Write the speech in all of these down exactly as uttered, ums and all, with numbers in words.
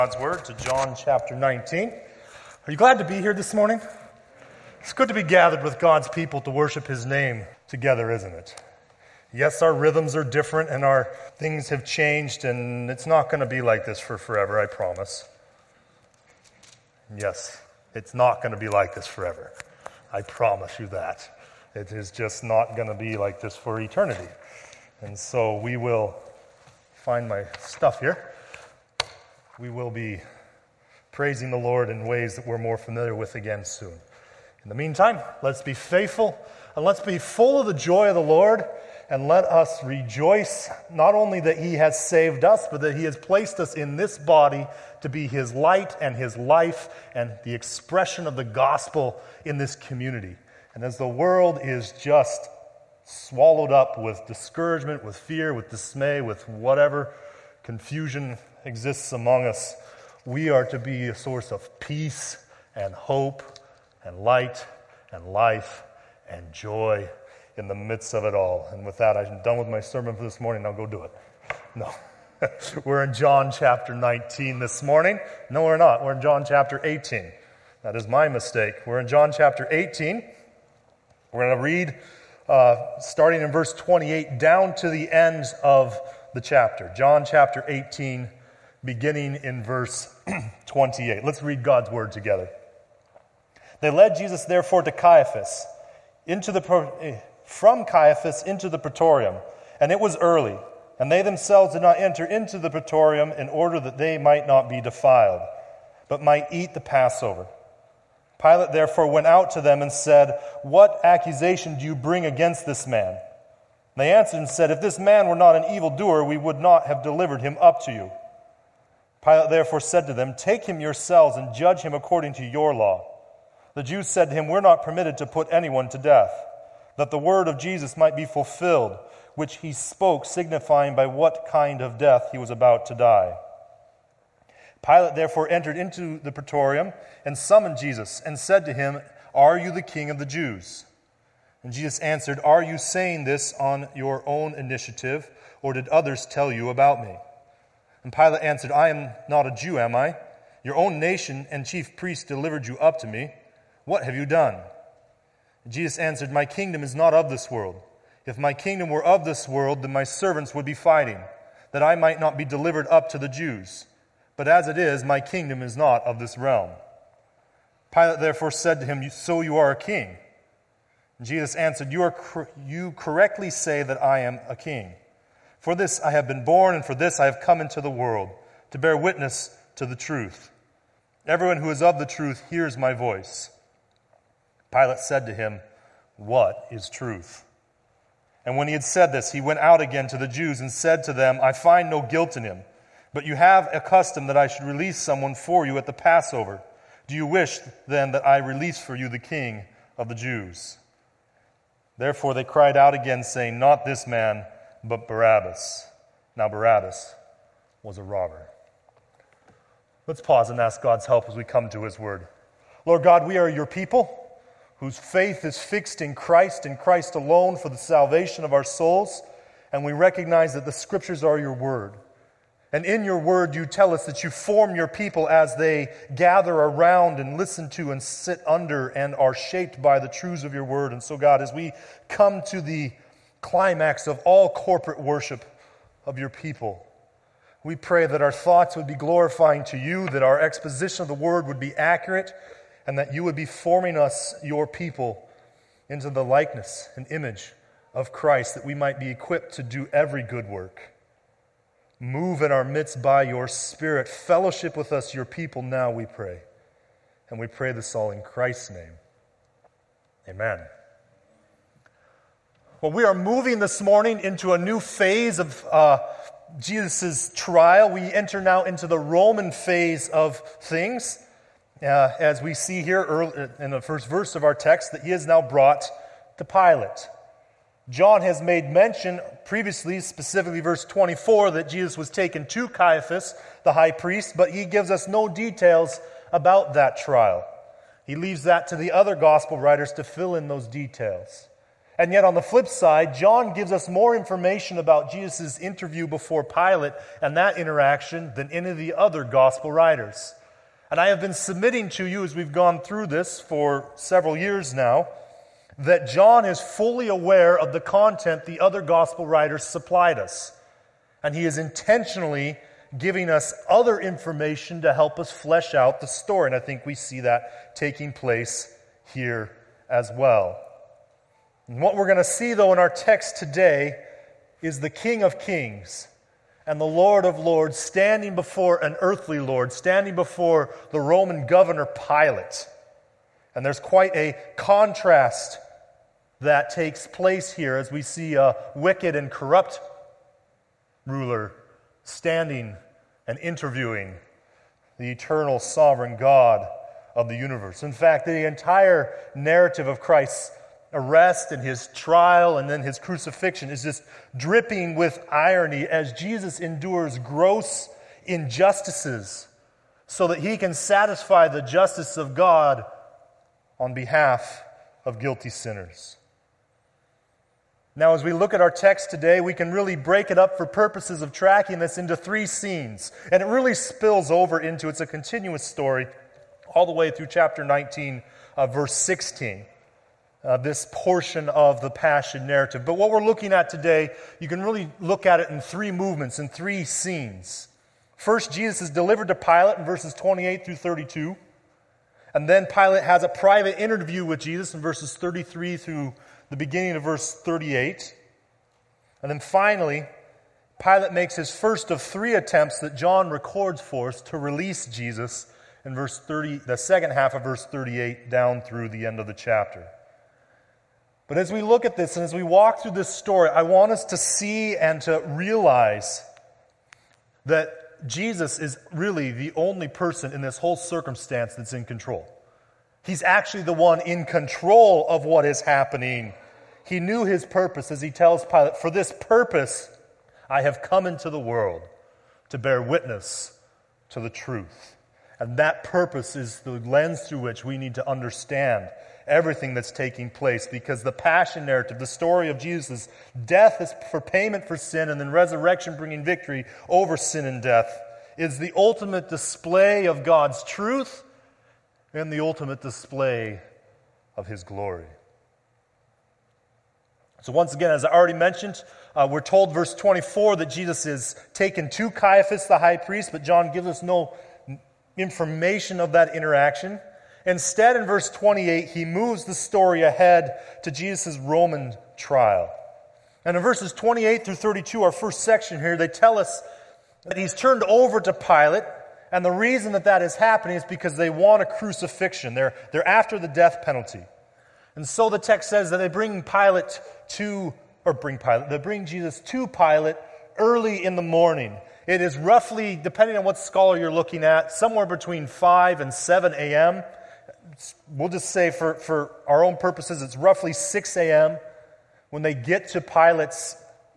God's Word to John chapter nineteen. Are you glad to be here this morning? It's good to be gathered with God's people to worship His name together, isn't it? Yes, our rhythms are different and our things have changed, and it's not going to be like this for forever, I promise. Yes, it's not going to be like this forever. I promise you that. It is just not going to be like this for eternity. And so we will find my stuff here. We will be praising the Lord in ways that we're more familiar with again soon. In the meantime, let's be faithful and let's be full of the joy of the Lord, and let us rejoice not only that He has saved us, but that He has placed us in this body to be His light and His life and the expression of the gospel in this community. And as the world is just swallowed up with discouragement, with fear, with dismay, with whatever confusion exists among us, we are to be a source of peace and hope and light and life and joy in the midst of it all. And with that, I'm done with my sermon for this morning. I'll go do it. No. We're in John chapter nineteen this morning. No, we're not. We're in John chapter eighteen. That is my mistake. We're in John chapter eighteen. We're going to read uh, starting in verse twenty-eight down to the end of the chapter. John chapter eighteen, beginning in verse twenty-eight. Let's read God's word together. They led Jesus therefore to Caiaphas, into the from Caiaphas into the praetorium, and it was early, and they themselves did not enter into the praetorium in order that they might not be defiled, but might eat the Passover. Pilate therefore went out to them and said, "What accusation do you bring against this man?" They answered and said, "If this man were not an evildoer, we would not have delivered him up to you." Pilate therefore said to them, "Take him yourselves and judge him according to your law." The Jews said to him, "We're not permitted to put anyone to death," that the word of Jesus might be fulfilled, which he spoke, signifying by what kind of death he was about to die. Pilate therefore entered into the praetorium and summoned Jesus and said to him, "Are you the king of the Jews?" And Jesus answered, "Are you saying this on your own initiative, or did others tell you about me?" And Pilate answered, "I am not a Jew, am I? Your own nation and chief priests delivered you up to me. What have you done?" And Jesus answered, "My kingdom is not of this world. If my kingdom were of this world, then my servants would be fighting, that I might not be delivered up to the Jews. But as it is, my kingdom is not of this realm." Pilate therefore said to him, "So you are a king?" And Jesus answered, you, are cor- you correctly say that I am a king. For this I have been born, and for this I have come into the world, to bear witness to the truth. Everyone who is of the truth hears my voice." Pilate said to him, "What is truth?" And when he had said this, he went out again to the Jews and said to them, "I find no guilt in him, but you have a custom that I should release someone for you at the Passover. Do you wish then that I release for you the king of the Jews?" Therefore they cried out again, saying, "Not this man, but Barabbas." Now Barabbas was a robber. Let's pause and ask God's help as we come to His word. Lord God, we are your people whose faith is fixed in Christ and Christ alone for the salvation of our souls, and we recognize that the Scriptures are your word. And in your word you tell us that you form your people as they gather around and listen to and sit under and are shaped by the truths of your word. And so God, as we come to the climax of all corporate worship of your people, we pray that our thoughts would be glorifying to you, that our exposition of the word would be accurate, and that you would be forming us, your people, into the likeness and image of Christ, that we might be equipped to do every good work. Move in our midst by your Spirit. Fellowship with us, your people, now, we pray. And we pray this all in Christ's name. Amen. Well, we are moving this morning into a new phase of uh, Jesus' trial. We enter now into the Roman phase of things. Uh, as we see here early, in the first verse of our text, that he is now brought to Pilate. John has made mention previously, specifically verse twenty-four, that Jesus was taken to Caiaphas, the high priest, but he gives us no details about that trial. He leaves that to the other gospel writers to fill in those details. And yet on the flip side, John gives us more information about Jesus' interview before Pilate and that interaction than any of the other gospel writers. And I have been submitting to you as we've gone through this for several years now, that John is fully aware of the content the other gospel writers supplied us. And he is intentionally giving us other information to help us flesh out the story. And I think we see that taking place here as well. And what we're going to see, though, in our text today is the King of Kings and the Lord of Lords standing before an earthly Lord, standing before the Roman governor Pilate. And there's quite a contrast that takes place here as we see a wicked and corrupt ruler standing and interviewing the eternal sovereign God of the universe. In fact, the entire narrative of Christ's arrest and his trial and then his crucifixion is just dripping with irony as Jesus endures gross injustices so that he can satisfy the justice of God on behalf of guilty sinners. Now, as we look at our text today, we can really break it up for purposes of tracking this into three scenes. And it really spills over into, it's a continuous story, all the way through chapter nineteen, uh, verse sixteen. Uh, this portion of the Passion narrative. But what we're looking at today, you can really look at it in three movements, in three scenes. First, Jesus is delivered to Pilate in verses twenty-eight through thirty-two. And then Pilate has a private interview with Jesus in verses thirty-three through the beginning of verse thirty-eight. And then finally, Pilate makes his first of three attempts that John records for us to release Jesus in verse thirty, the second half of verse thirty-eight down through the end of the chapter. But as we look at this and as we walk through this story, I want us to see and to realize that Jesus is really the only person in this whole circumstance that's in control. He's actually the one in control of what is happening. He knew his purpose as he tells Pilate, "For this purpose I have come into the world, to bear witness to the truth." And that purpose is the lens through which we need to understand everything that's taking place, because the Passion narrative, the story of Jesus' death is for payment for sin and then resurrection bringing victory over sin and death, is the ultimate display of God's truth and the ultimate display of His glory. So once again, as I already mentioned, uh, we're told, verse twenty-four, that Jesus is taken to Caiaphas, the high priest, but John gives us no information of that interaction. Instead, in verse twenty-eight, he moves the story ahead to Jesus' Roman trial. And in verses twenty-eight through thirty-two, our first section here, they tell us that he's turned over to Pilate, and the reason that that is happening is because they want a crucifixion. They're, they're after the death penalty. And so the text says that they bring Pilate to, or bring Pilate, they bring Jesus to Pilate early in the morning. It is roughly, depending on what scholar you're looking at, somewhere between five and seven a.m., We'll just say for, for our own purposes, it's roughly six a.m. when they get to Pilate's,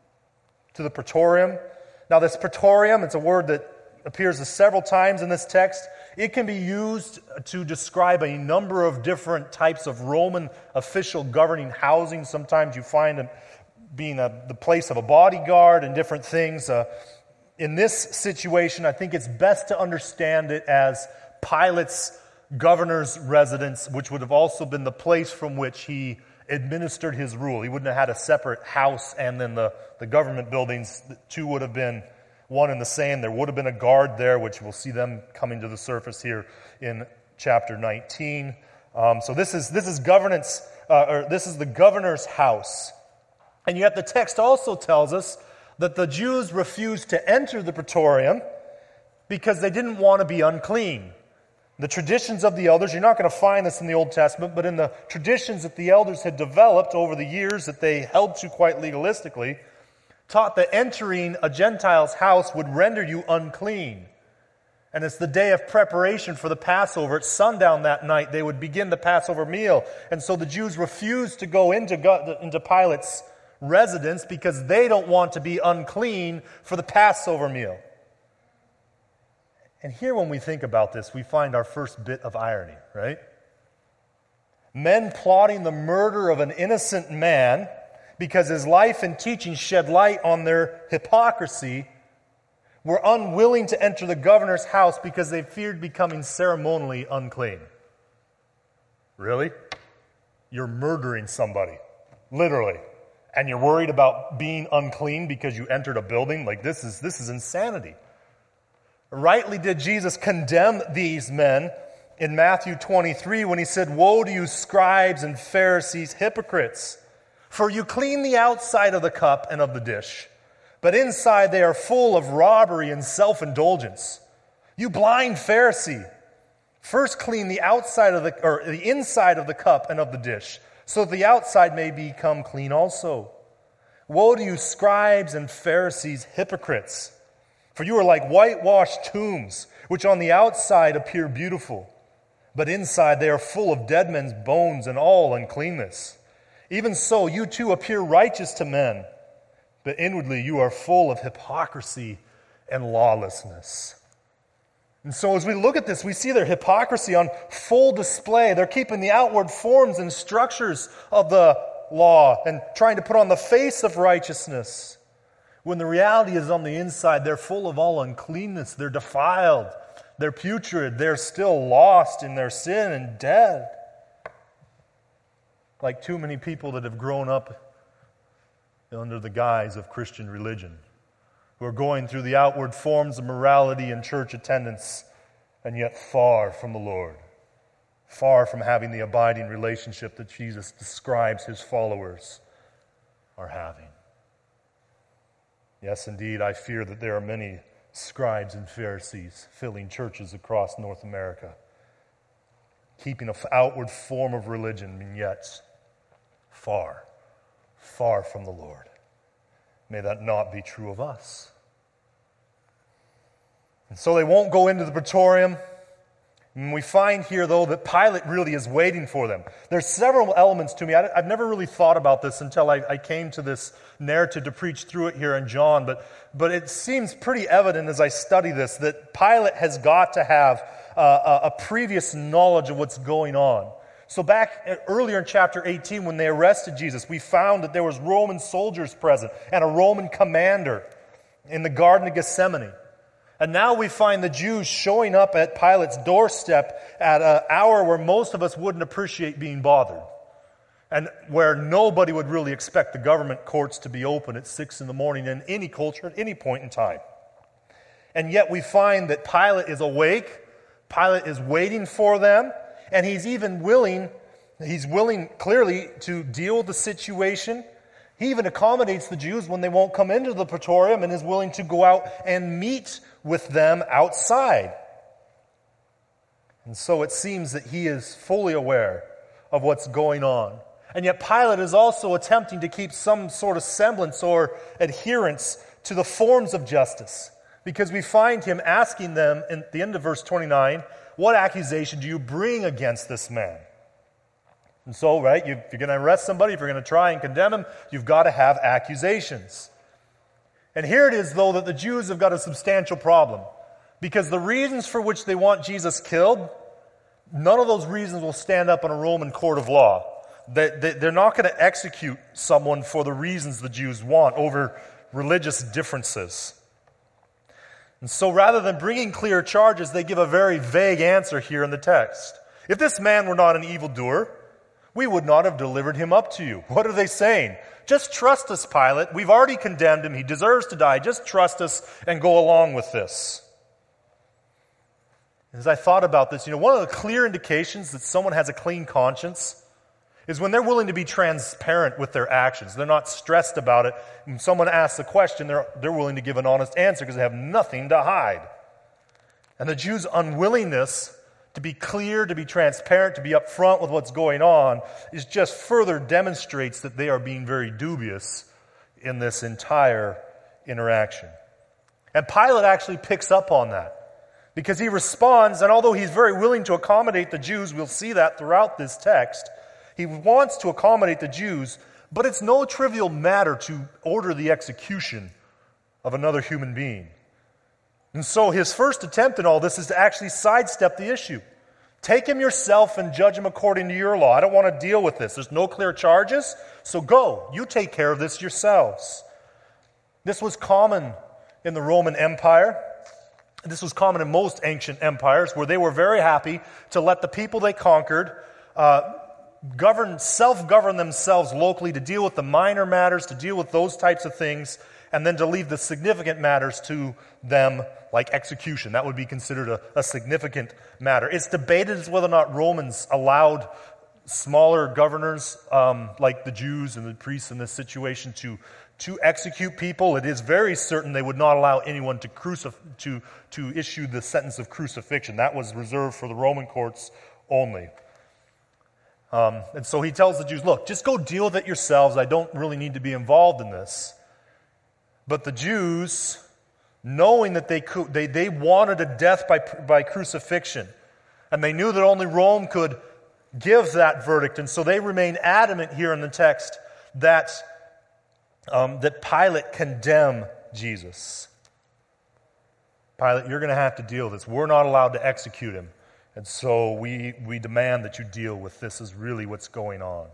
to the praetorium. Now this praetorium, it's a word that appears several times in this text. It can be used to describe a number of different types of Roman official governing housing. Sometimes you find it being a, the place of a bodyguard and different things. Uh, in this situation, I think it's best to understand it as Pilate's governor's residence, which would have also been the place from which he administered his rule. He wouldn't have had a separate house and then the, the government buildings. The two would have been one and the same. There would have been a guard there, which we'll see them coming to the surface here in chapter nineteen. Um, so this is this is governance, uh, or this is the governor's house. And yet the text also tells us that the Jews refused to enter the praetorium because they didn't want to be unclean. The traditions of the elders, you're not going to find this in the Old Testament, but in the traditions that the elders had developed over the years that they held to quite legalistically, taught that entering a Gentile's house would render you unclean. And it's the day of preparation for the Passover. At sundown that night, they would begin the Passover meal. And so the Jews refused to go into, into Pilate's residence because they don't want to be unclean for the Passover meal. And here when we think about this, we find our first bit of irony, right? Men plotting the murder of an innocent man because his life and teaching shed light on their hypocrisy, were unwilling to enter the governor's house because they feared becoming ceremonially unclean. Really? You're murdering somebody, literally, and you're worried about being unclean because you entered a building? Like, this is this is insanity. Rightly did Jesus condemn these men in Matthew twenty-three when he said, "Woe to you, scribes and Pharisees, hypocrites! For you clean the outside of the cup and of the dish, but inside they are full of robbery and self-indulgence. You blind Pharisee! First clean the outside of the or the inside of the cup and of the dish, so that the outside may become clean also. Woe to you, scribes and Pharisees, hypocrites! For you are like whitewashed tombs, which on the outside appear beautiful, but inside they are full of dead men's bones and all uncleanness. Even so, you too appear righteous to men, but inwardly you are full of hypocrisy and lawlessness." And so as we look at this, we see their hypocrisy on full display. They're keeping the outward forms and structures of the law and trying to put on the face of righteousness, when the reality is on the inside, they're full of all uncleanness. They're defiled. They're putrid. They're still lost in their sin and dead. Like too many people that have grown up under the guise of Christian religion, who are going through the outward forms of morality and church attendance, and yet far from the Lord, far from having the abiding relationship that Jesus describes his followers are having. Yes, indeed, I fear that there are many scribes and Pharisees filling churches across North America, keeping an outward form of religion, and yet far, far from the Lord. May that not be true of us. And so they won't go into the praetorium. And we find here, though, that Pilate really is waiting for them. There's several elements to me. I, I've never really thought about this until I, I came to this narrative to preach through it here in John. But, but it seems pretty evident as I study this that Pilate has got to have uh, a, a previous knowledge of what's going on. So back earlier in chapter eighteen, when they arrested Jesus, we found that there was Roman soldiers present and a Roman commander in the Garden of Gethsemane. And now we find the Jews showing up at Pilate's doorstep at an hour where most of us wouldn't appreciate being bothered, and where nobody would really expect the government courts to be open at six in the morning in any culture at any point in time. And yet we find that Pilate is awake, Pilate is waiting for them, and he's even willing, he's willing clearly to deal with the situation. He even accommodates the Jews when they won't come into the praetorium and is willing to go out and meet with them outside. And so it seems that he is fully aware of what's going on. And yet Pilate is also attempting to keep some sort of semblance or adherence to the forms of justice, because we find him asking them at the end of verse twenty-nine, "What accusation do you bring against this man?" And so, right, you, if you're going to arrest somebody, if you're going to try and condemn him, you've got to have accusations. And here it is, though, that the Jews have got a substantial problem, because the reasons for which they want Jesus killed, none of those reasons will stand up in a Roman court of law. They, they, they're not going to execute someone for the reasons the Jews want over religious differences. And so rather than bringing clear charges, they give a very vague answer here in the text. "If this man were not an evildoer, we would not have delivered him up to you." What are they saying? Just trust us, Pilate. We've already condemned him. He deserves to die. Just trust us and go along with this. As I thought about this, you know, one of the clear indications that someone has a clean conscience is when they're willing to be transparent with their actions. They're not stressed about it. When someone asks a question, they're, they're willing to give an honest answer because they have nothing to hide. And the Jews' unwillingness to be clear, to be transparent, to be upfront with what's going on is just further demonstrates that they are being very dubious in this entire interaction. And Pilate actually picks up on that, because he responds, and although he's very willing to accommodate the Jews, we'll see that throughout this text, he wants to accommodate the Jews, but it's no trivial matter to order the execution of another human being. And so his first attempt in all this is to actually sidestep the issue, Take him yourself and judge him according to your law. I don't want to deal with this. There's no clear charges, so go. You take care of this yourselves. This was common in the Roman Empire. This was common in most ancient empires, where they were very happy to let the people they conquered uh, govern, self-govern themselves locally, to deal with the minor matters, to deal with those types of things, and then to leave the significant matters to them, like execution. That would be considered a, a significant matter. It's debated as whether or not Romans allowed smaller governors, um, like the Jews and the priests in this situation, to, to execute people. It is very certain they would not allow anyone to, crucif- to, to issue the sentence of crucifixion. That was reserved for the Roman courts only. Um, and so he tells the Jews, look, just go deal with it yourselves. I don't really need to be involved in this. But the Jews, knowing that they could, they, they wanted a death by, by crucifixion, and they knew that only Rome could give that verdict, and so they remain adamant here in the text that, um, that Pilate condemn Jesus. Pilate, you're going to have to deal with this. We're not allowed to execute him. And so we, we demand that you deal with this is really what's going on.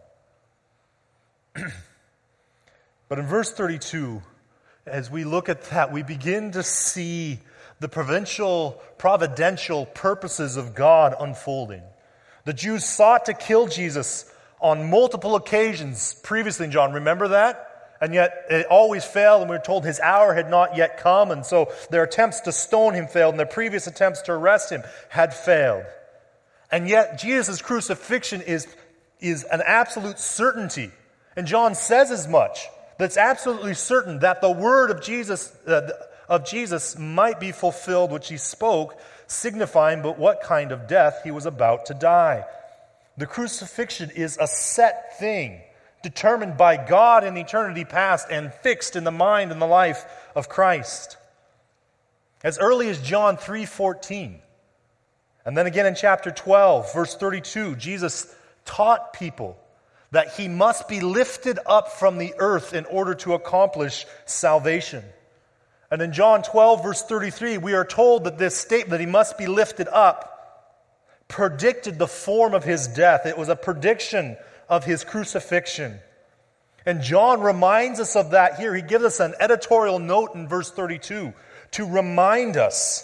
But in verse thirty-two, as we look at that, we begin to see the provincial, providential purposes of God unfolding. The Jews sought to kill Jesus on multiple occasions previously in John. Remember that? And yet it always failed, and we were told his hour had not yet come, and so their attempts to stone him failed, and their previous attempts to arrest him had failed. And yet Jesus' crucifixion is, is an absolute certainty. And John says as much. That's absolutely certain that the word of Jesus, uh, of Jesus might be fulfilled, which he spoke, signifying but what kind of death he was about to die. The crucifixion is a set thing, determined by God in eternity past and fixed in the mind and the life of Christ. As early as John three fourteen, and then again in chapter twelve, verse thirty-two, Jesus taught people that he must be lifted up from the earth in order to accomplish salvation. And in John twelve, verse thirty-three, we are told that this statement, that he must be lifted up, predicted the form of his death. It was a prediction of his crucifixion. And John reminds us of that here. He gives us an editorial note in verse thirty-two to remind us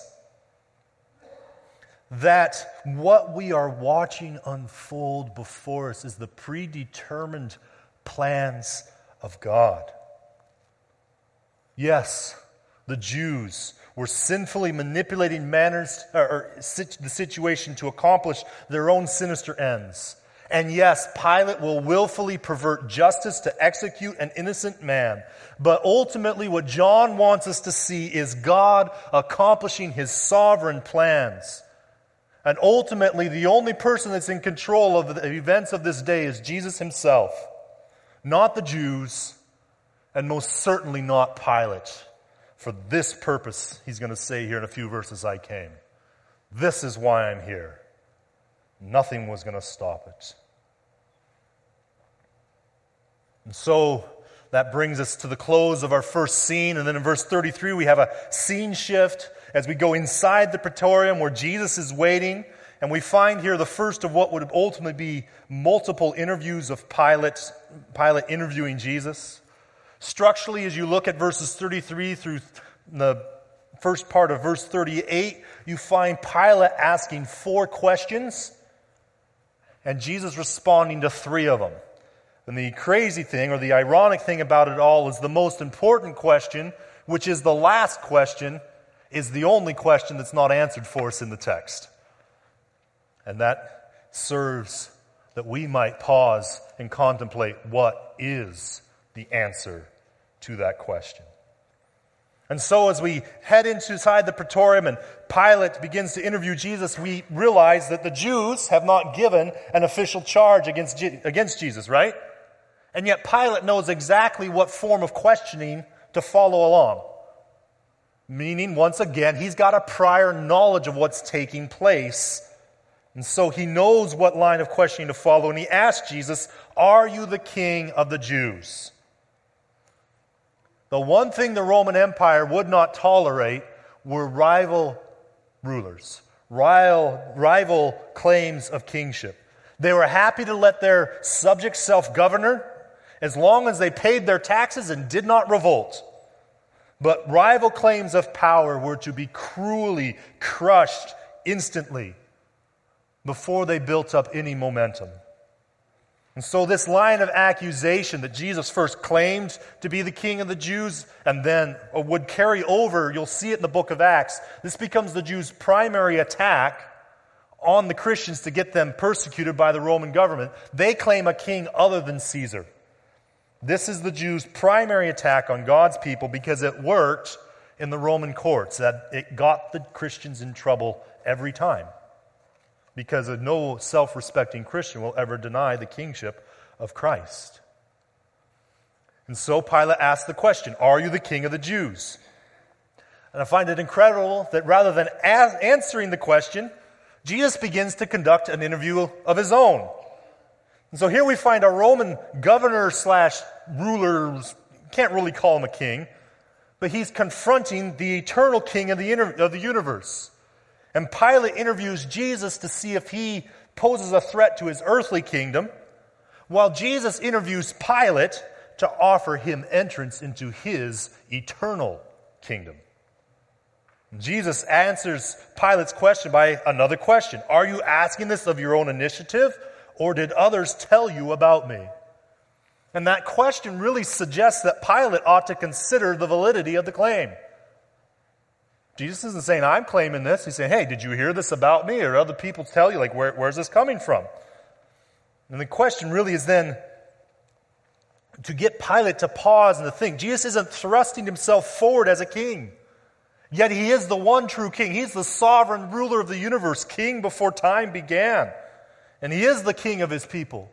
that what we are watching unfold before us is the predetermined plans of God. Yes, the Jews were sinfully manipulating manners or, or the situation to accomplish their own sinister ends. And yes, Pilate will willfully pervert justice to execute an innocent man. But ultimately what John wants us to see is God accomplishing his sovereign plans. And ultimately, the only person that's in control of the events of this day is Jesus himself, not the Jews, and most certainly not Pilate. For this purpose, he's going to say here in a few verses, I came. This is why I'm here. Nothing was going to stop it. And so that brings us to the close of our first scene. And then in verse thirty-three, we have a scene shift as we go inside the praetorium where Jesus is waiting. And we find here the first of what would ultimately be multiple interviews of Pilate, Pilate interviewing Jesus. Structurally, as you look at verses thirty-three through the first part of verse thirty-eight, you find Pilate asking four questions and Jesus responding to three of them. And the crazy thing, or the ironic thing about it all, is the most important question, which is the last question, is the only question that's not answered for us in the text. And that serves that we might pause and contemplate what is the answer to that question. And so as we head inside the praetorium and Pilate begins to interview Jesus, we realize that the Jews have not given an official charge against, against Jesus, right? And yet Pilate knows exactly what form of questioning to follow along. Meaning, once again, he's got a prior knowledge of what's taking place. And so he knows what line of questioning to follow. And he asks Jesus, are you the king of the Jews? The one thing the Roman Empire would not tolerate were rival rulers, rival, rival claims of kingship. They were happy to let their subjects self-govern as long as they paid their taxes and did not revolt. But rival claims of power were to be cruelly crushed instantly before they built up any momentum. And so this line of accusation that Jesus first claimed to be the king of the Jews and then would carry over, you'll see it in the book of Acts, this becomes the Jews' primary attack on the Christians to get them persecuted by the Roman government. They claim a king other than Caesar. This is the Jews' primary attack on God's people because it worked in the Roman courts, that it got the Christians in trouble every time. Because no self-respecting Christian will ever deny the kingship of Christ. And so Pilate asked the question, are you the king of the Jews? And I find it incredible that rather than as- answering the question, Jesus begins to conduct an interview of his own. And so here we find a Roman governor slash ruler, can't really call him a king, but he's confronting the eternal king of the, inter- of the universe. And Pilate interviews Jesus to see if he poses a threat to his earthly kingdom, while Jesus interviews Pilate to offer him entrance into his eternal kingdom. Jesus answers Pilate's question by another question. Are you asking this of your own initiative, or did others tell you about me? And that question really suggests that Pilate ought to consider the validity of the claim. Jesus isn't saying, I'm claiming this. He's saying, hey, did you hear this about me? Or other people tell you, like, where, where's this coming from? And the question really is then to get Pilate to pause and to think. Jesus isn't thrusting himself forward as a king. Yet he is the one true king. He's the sovereign ruler of the universe, king before time began. And he is the king of his people.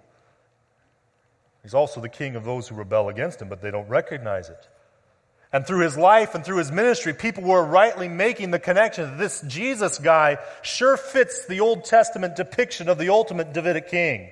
He's also the king of those who rebel against him, but they don't recognize it. And through his life and through his ministry, people were rightly making the connection that this Jesus guy sure fits the Old Testament depiction of the ultimate Davidic king,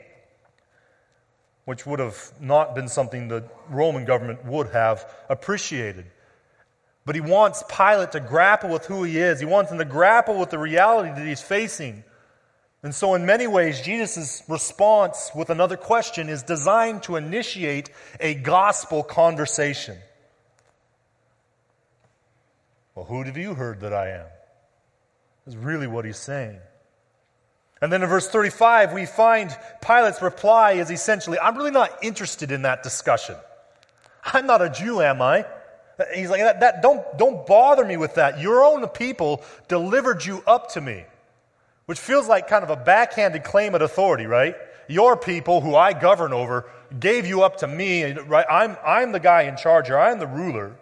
which would have not been something the Roman government would have appreciated. But he wants Pilate to grapple with who he is. He wants him to grapple with the reality that he's facing. And so in many ways, Jesus' response with another question is designed to initiate a gospel conversation. Well, who have you heard that I am? Is really what he's saying. And then in verse thirty-five, we find Pilate's reply is essentially, I'm really not interested in that discussion. I'm not a Jew, am I? He's like, that, that, don't, don't bother me with that. Your own people delivered you up to me. Which feels like kind of a backhanded claim of authority, right? Your people, who I govern over, gave you up to me, right? I'm, I'm the guy in charge here. I'm the ruler.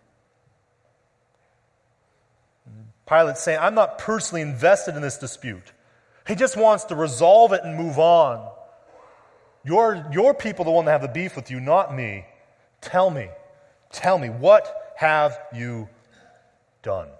Pilate's saying, I'm not personally invested in this dispute. He just wants to resolve it and move on. Your, your people are the one that have the beef with you, not me. Tell me, tell me, what have you done?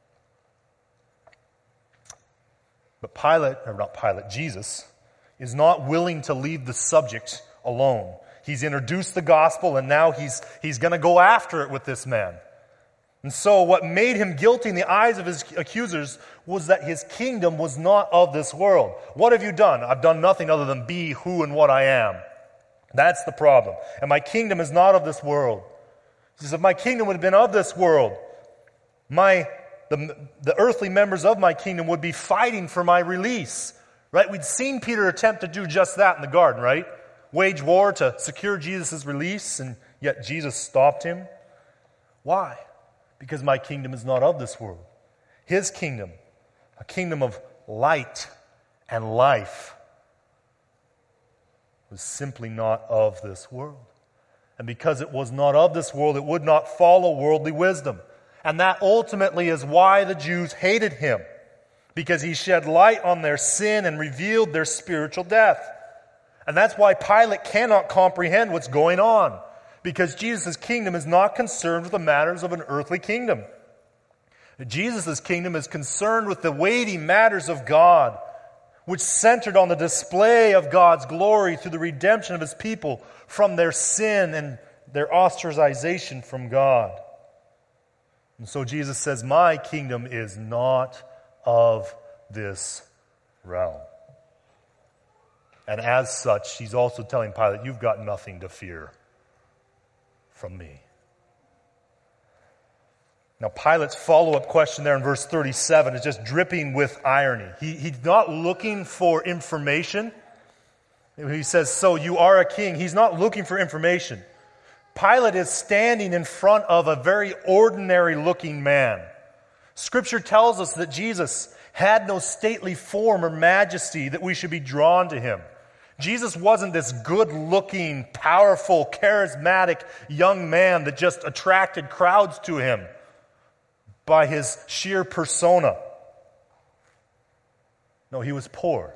But Pilate, or not Pilate, Jesus, is not willing to leave the subject alone. He's introduced the gospel, and now he's, he's going to go after it with this man. And so what made him guilty in the eyes of his accusers was that his kingdom was not of this world. What have you done? I've done nothing other than be who and what I am. That's the problem. And my kingdom is not of this world. He says, if my kingdom would have been of this world, my the, the earthly members of my kingdom would be fighting for my release. Right? We'd seen Peter attempt to do just that in the garden, right? Wage war to secure Jesus' release, and yet Jesus stopped him. Why? Because my kingdom is not of this world. His kingdom, a kingdom of light and life, was simply not of this world. And because it was not of this world, it would not follow worldly wisdom. And that ultimately is why the Jews hated him, because he shed light on their sin and revealed their spiritual death. And that's why Pilate cannot comprehend what's going on, because Jesus' kingdom is not concerned with the matters of an earthly kingdom. Jesus' kingdom is concerned with the weighty matters of God, which centered on the display of God's glory through the redemption of his people from their sin and their ostracization from God. And so Jesus says, my kingdom is not of this realm. And as such, he's also telling Pilate, you've got nothing to fear from me. Now, Pilate's follow-up question there in verse thirty-seven is just dripping with irony. He, he's not looking for information. He says, so you are a king. He's not looking for information. Pilate is standing in front of a very ordinary-looking man. Scripture tells us that Jesus had no stately form or majesty that we should be drawn to him. Jesus wasn't this good-looking, powerful, charismatic young man that just attracted crowds to him by his sheer persona. No, he was poor.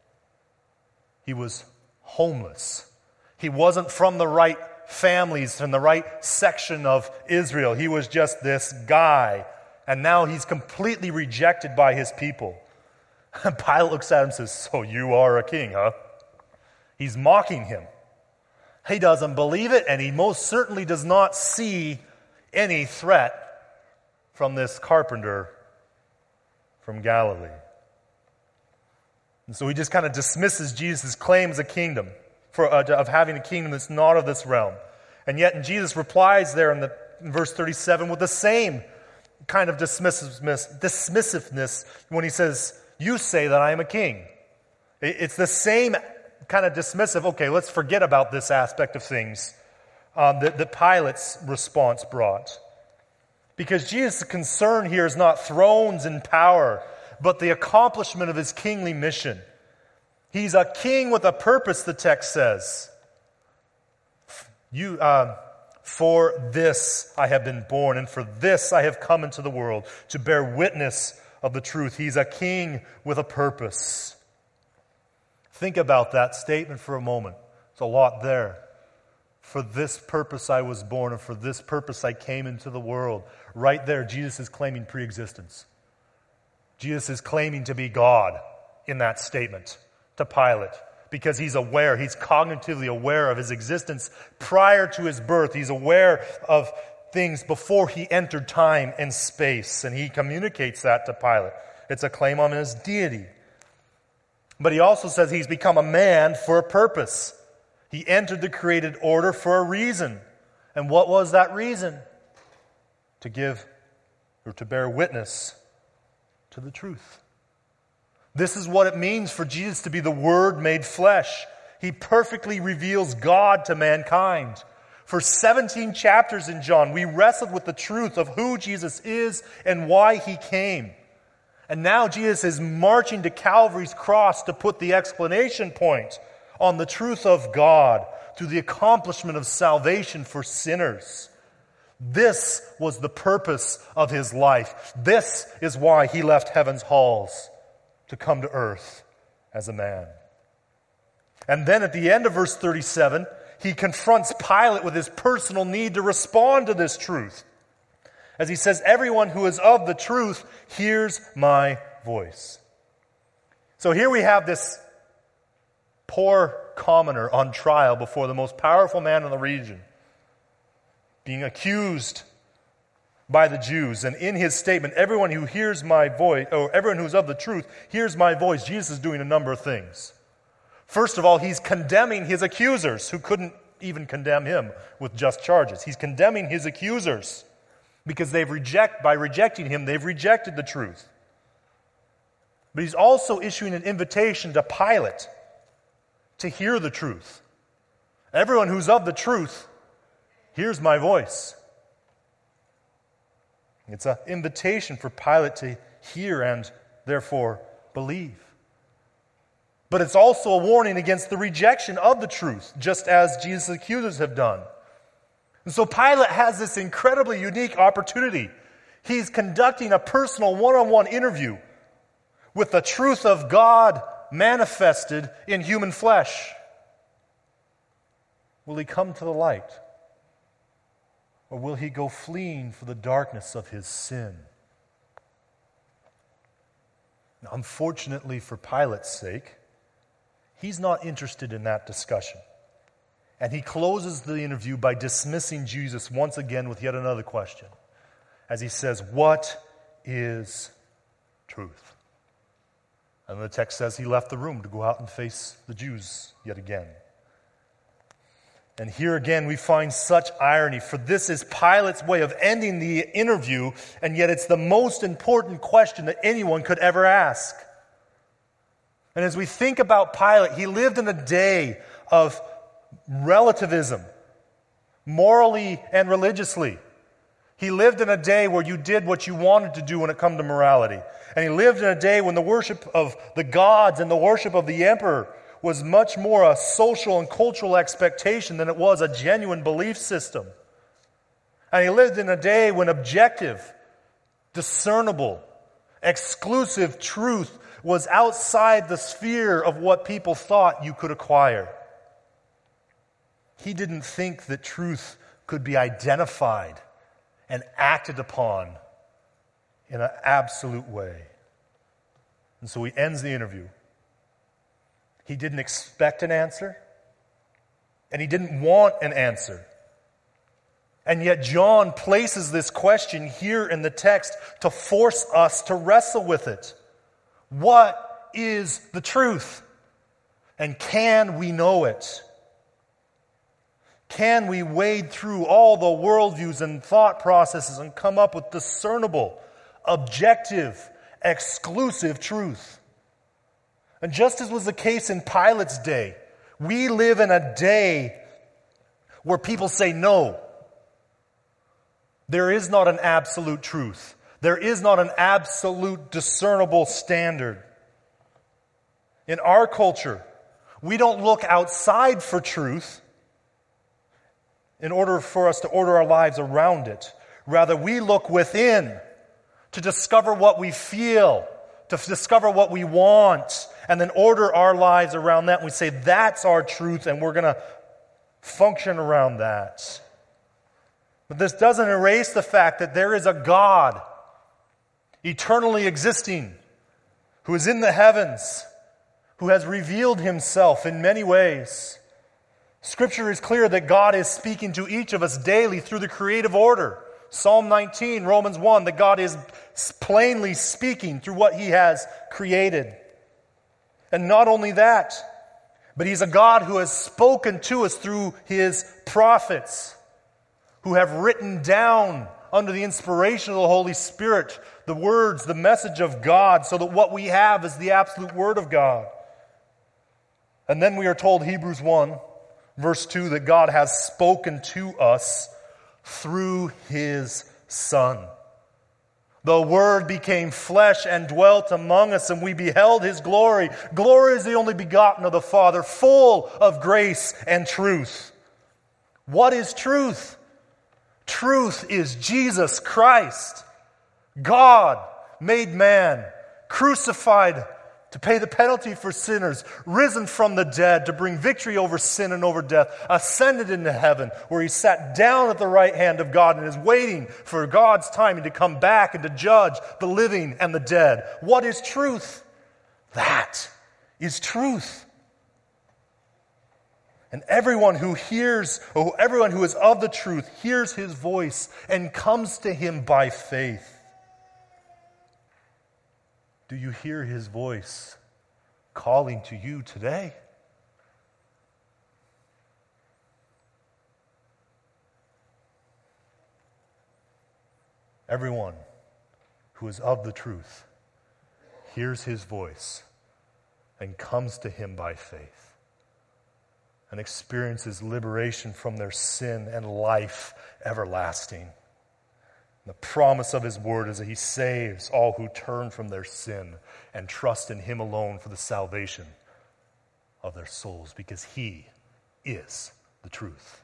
He was homeless. He wasn't from the right families, from the right section of Israel. He was just this guy. And now he's completely rejected by his people. And Pilate looks at him and says, so you are a king, huh? He's mocking him. He doesn't believe it, and he most certainly does not see any threat from this carpenter from Galilee. And so he just kind of dismisses Jesus' claim as a kingdom, for, uh, of having a kingdom that's not of this realm. And yet, and Jesus replies there in, the, in verse thirty-seven with the same kind of dismissiveness, dismissiveness when he says, you say that I am a king. It's the same kind of dismissive, okay, let's forget about this aspect of things um, that, that Pilate's response brought. Because Jesus' concern here is not thrones and power, but the accomplishment of his kingly mission. He's a king with a purpose, the text says. You, uh, for this I have been born, and for this I have come into the world, to bear witness of the truth. He's a king with a purpose. Think about that statement for a moment. It's a lot there. For this purpose I was born, and for this purpose I came into the world. Right there, Jesus is claiming pre-existence. Jesus is claiming to be God in that statement to Pilate, because he's aware, he's cognitively aware of his existence prior to his birth. He's aware of things before he entered time and space, and he communicates that to Pilate. It's a claim on his deity. But he also says he's become a man for a purpose. He entered the created order for a reason. And what was that reason? To give or to bear witness to the truth. This is what it means for Jesus to be the Word made flesh. He perfectly reveals God to mankind. For seventeen chapters in John, we wrestled with the truth of who Jesus is and why he came. And now Jesus is marching to Calvary's cross to put the exclamation point on the truth of God through the accomplishment of salvation for sinners. This was the purpose of his life. This is why he left heaven's halls to come to earth as a man. And then at the end of verse thirty-seven, he confronts Pilate with his personal need to respond to this truth. As he says, everyone who is of the truth hears my voice. So here we have this poor commoner on trial before the most powerful man in the region, being accused by the Jews. And in his statement, everyone who hears my voice, or everyone who's of the truth hears my voice, Jesus is doing a number of things. First of all, he's condemning his accusers who couldn't even condemn him with just charges. He's condemning his accusers because they've reject by rejecting him, they've rejected the truth. But he's also issuing an invitation to Pilate to hear the truth. Everyone who's of the truth hears my voice. It's an invitation for Pilate to hear and therefore believe. But it's also a warning against the rejection of the truth, just as Jesus' accusers have done. And so Pilate has this incredibly unique opportunity. He's conducting a personal one-on-one interview with the truth of God manifested in human flesh. Will he come to the light? Or will he go fleeing for the darkness of his sin? Now, unfortunately for Pilate's sake, he's not interested in that discussion. And he closes the interview by dismissing Jesus once again with yet another question. As he says, what is truth? And the text says he left the room to go out and face the Jews yet again. And here again we find such irony, for this is Pilate's way of ending the interview, and yet it's the most important question that anyone could ever ask. And as we think about Pilate, he lived in a day of relativism, morally and religiously. He lived in a day where you did what you wanted to do when it come to morality. And he lived in a day when the worship of the gods and the worship of the emperor was much more a social and cultural expectation than it was a genuine belief system. And he lived in a day when objective, discernible, exclusive truth was outside the sphere of what people thought you could acquire. He didn't think that truth could be identified and acted upon in an absolute way. And so he ends the interview. He didn't expect an answer, and he didn't want an answer. And yet John places this question here in the text to force us to wrestle with it. What is the truth? And can we know it? Can we wade through all the worldviews and thought processes and come up with discernible, objective, exclusive truth? And just as was the case in Pilate's day, we live in a day where people say no. There is not an absolute truth. There is not an absolute discernible standard. In our culture, we don't look outside for truth in order for us to order our lives around it. Rather, we look within to discover what we feel, to discover what we want, and then order our lives around that. And we say, that's our truth, and we're going to function around that. But this doesn't erase the fact that there is a God, eternally existing, who is in the heavens, who has revealed himself in many ways. Scripture is clear that God is speaking to each of us daily through the creative order. Psalm nineteen, Romans one, that God is plainly speaking through what he has created. And not only that, but he's a God who has spoken to us through his prophets, who have written down under the inspiration of the Holy Spirit the words, the message of God, so that what we have is the absolute Word of God. And then we are told, Hebrews one, verse two, that God has spoken to us through his Son. The Word became flesh and dwelt among us, and we beheld his glory. Glory is the only begotten of the Father, full of grace and truth. What is truth? Truth is Jesus Christ, God made man, crucified to pay the penalty for sinners, risen from the dead to bring victory over sin and over death, ascended into heaven, where he sat down at the right hand of God and is waiting for God's timing to come back and to judge the living and the dead. What is truth? That is truth. And everyone who hears, or everyone who is of the truth, hears his voice and comes to him by faith. Do you hear his voice calling to you today? Everyone who is of the truth hears his voice and comes to him by faith and experiences liberation from their sin and life everlasting. The promise of his word is that he saves all who turn from their sin and trust in him alone for the salvation of their souls, because he is the truth.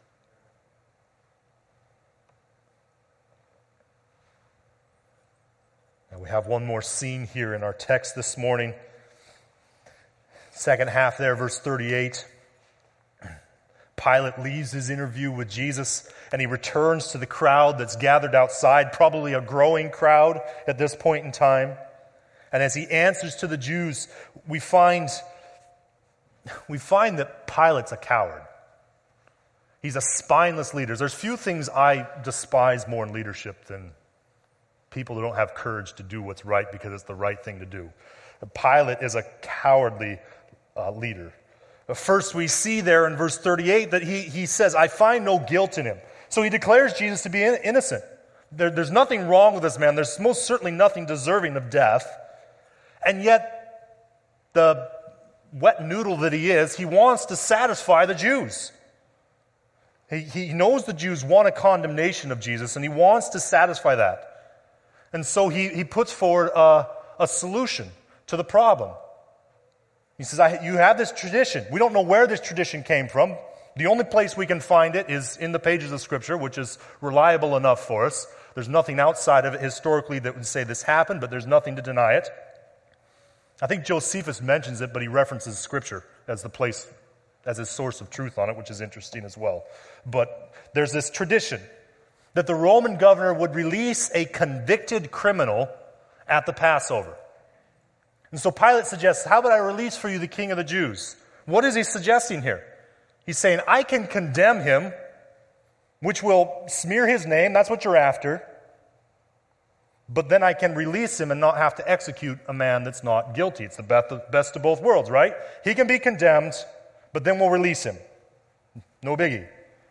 Now we have one more scene here in our text this morning. Second half there, verse thirty-eight. Pilate leaves his interview with Jesus and he returns to the crowd that's gathered outside, probably a growing crowd at this point in time. And as he answers to the Jews, we find, we find that Pilate's a coward. He's a spineless leader. There's few things I despise more in leadership than people who don't have courage to do what's right because it's the right thing to do. Pilate is a cowardly uh, leader. But first we see there in verse thirty-eight that he, he says, I find no guilt in him. So he declares Jesus to be in, innocent. There, there's nothing wrong with this man. There's most certainly nothing deserving of death. And yet, the wet noodle that he is, he wants to satisfy the Jews. He, he knows the Jews want a condemnation of Jesus, and he wants to satisfy that. And so he, he puts forward a, a solution to the problem. He says, I, you have this tradition. We don't know where this tradition came from. The only place we can find it is in the pages of Scripture, which is reliable enough for us. There's nothing outside of it historically that would say this happened, but there's nothing to deny it. I think Josephus mentions it, but he references Scripture as the place, as his source of truth on it, which is interesting as well. But there's this tradition that the Roman governor would release a convicted criminal at the Passover. And so Pilate suggests, how about I release for you the king of the Jews? What is he suggesting here? He's saying, I can condemn him, which will smear his name, that's what you're after, but then I can release him and not have to execute a man that's not guilty. It's the best of both worlds, right? He can be condemned, but then we'll release him. No biggie.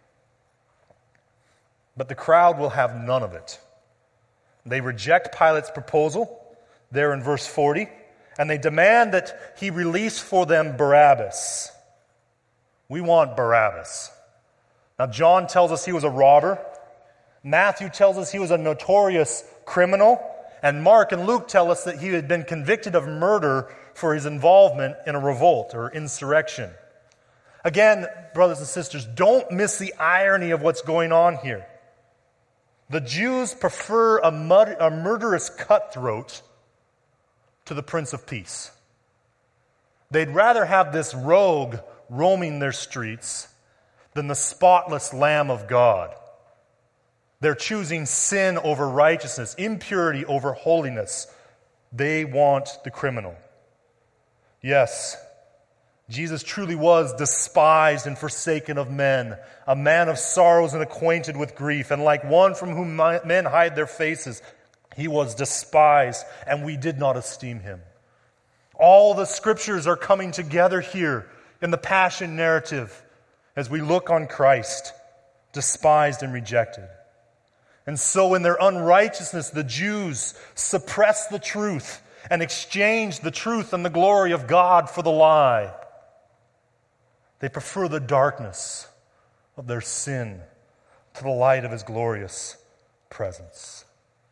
But the crowd will have none of it. They reject Pilate's proposal there in verse forty, and they demand that he release for them Barabbas. We want Barabbas. Now, John tells us he was a robber. Matthew tells us he was a notorious criminal. And Mark and Luke tell us that he had been convicted of murder for his involvement in a revolt or insurrection. Again, brothers and sisters, don't miss the irony of what's going on here. The Jews prefer a, mud, a murderous cutthroat to the Prince of Peace. They'd rather have this rogue roaming their streets than the spotless Lamb of God. They're choosing sin over righteousness, impurity over holiness. They want the criminal. Yes, Jesus truly was despised and forsaken of men, a man of sorrows and acquainted with grief, and like one from whom men hide their faces, he was despised, and we did not esteem him. All the scriptures are coming together here in the Passion narrative as we look on Christ, despised and rejected. And so in their unrighteousness, the Jews suppressed the truth and exchanged the truth and the glory of God for the lie. They prefer the darkness of their sin to the light of his glorious presence.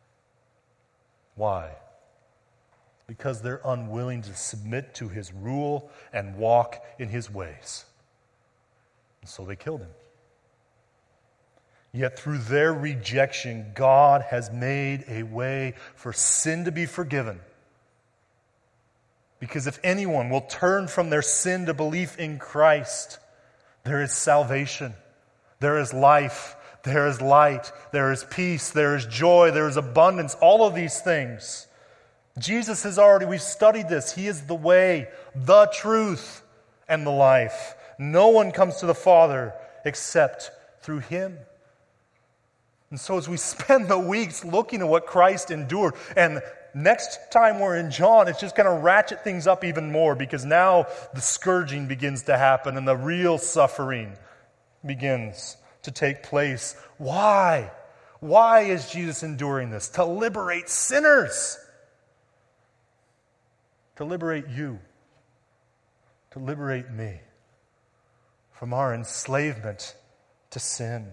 Why? Because they're unwilling to submit to his rule and walk in his ways. And so they killed him. Yet through their rejection, God has made a way for sin to be forgiven. Because if anyone will turn from their sin to belief in Christ, there is salvation, there is life, there is light, there is peace, there is joy, there is abundance, all of these things. Jesus has already, we've studied this. He is the way, the truth, and the life. No one comes to the Father except through him. And so as we spend the weeks looking at what Christ endured, and next time we're in John, it's just going to ratchet things up even more, because now the scourging begins to happen and the real suffering begins to take place. Why? Why is Jesus enduring this? To liberate sinners. To liberate you. To liberate me from our enslavement to sin.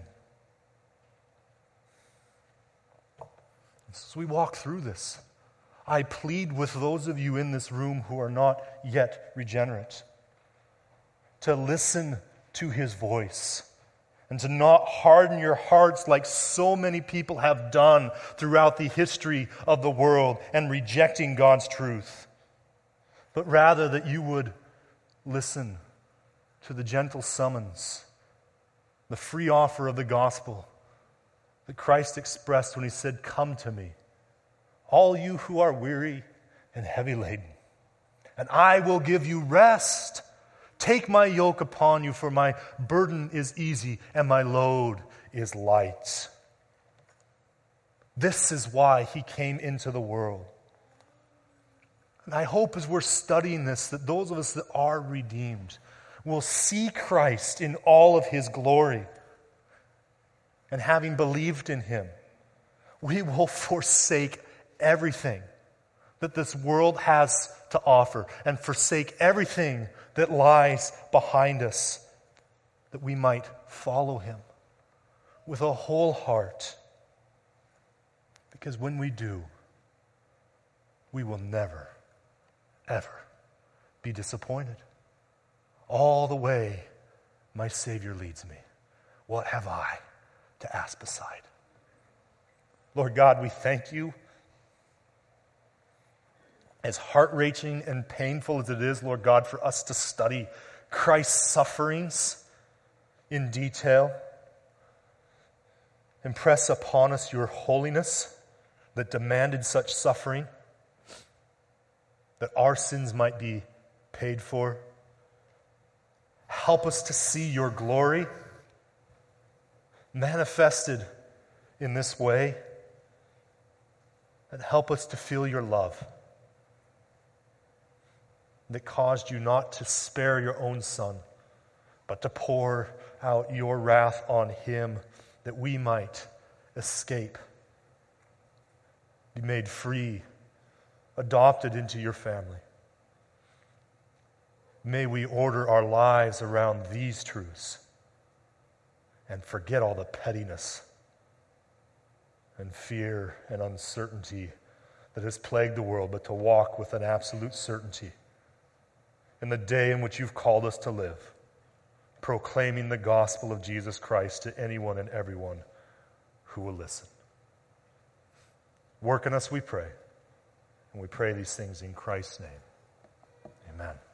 As we walk through this, I plead with those of you in this room who are not yet regenerate to listen to his voice and to not harden your hearts like so many people have done throughout the history of the world and rejecting God's truth, but rather that you would listen to the gentle summons, the free offer of the gospel that Christ expressed when he said, "Come to me, all you who are weary and heavy laden, and I will give you rest. Take my yoke upon you, for my burden is easy and my load is light." This is why he came into the world. And I hope as we're studying this that those of us that are redeemed will see Christ in all of his glory. And having believed in him, we will forsake everything that this world has to offer and forsake everything that lies behind us, that we might follow him with a whole heart. Because when we do, we will never, ever be disappointed. All the way my Savior leads me, what have I to ask beside? Lord God, we thank you. As heart-wrenching and painful as it is, Lord God, for us to study Christ's sufferings in detail, impress upon us your holiness that demanded such suffering, that our sins might be paid for. Help us to see your glory manifested in this way, and help us to feel your love that caused you not to spare your own Son, but to pour out your wrath on him that we might escape, be made free, adopted into your family. May we order our lives around these truths and forget all the pettiness and fear and uncertainty that has plagued the world, but to walk with an absolute certainty in the day in which you've called us to live, proclaiming the gospel of Jesus Christ to anyone and everyone who will listen. Work in us, we pray, and we pray these things in Christ's name. Amen.